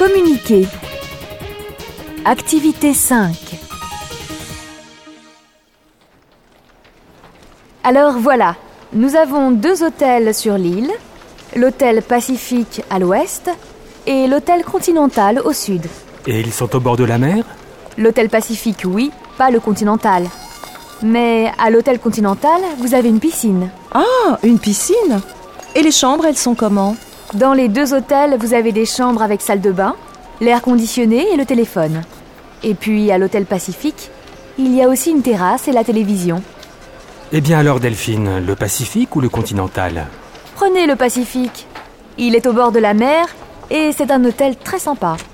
Communiquer. Activité 5. Alors voilà, nous avons 2 hôtels sur l'île, l'hôtel Pacifique à l'ouest et l'hôtel Continental au sud. Et ils sont au bord de la mer ? L'hôtel Pacifique, oui, pas le Continental. Mais à l'hôtel Continental, vous avez une piscine. Ah, une piscine ? Et les chambres, elles sont comment ? Dans les 2 hôtels, vous avez des chambres avec salle de bain, l'air conditionné et le téléphone. Et puis à l'hôtel Pacifique, il y a aussi une terrasse et la télévision. Eh bien alors Delphine, le Pacifique ou le Continental ? Prenez le Pacifique. Il est au bord de la mer et c'est un hôtel très sympa.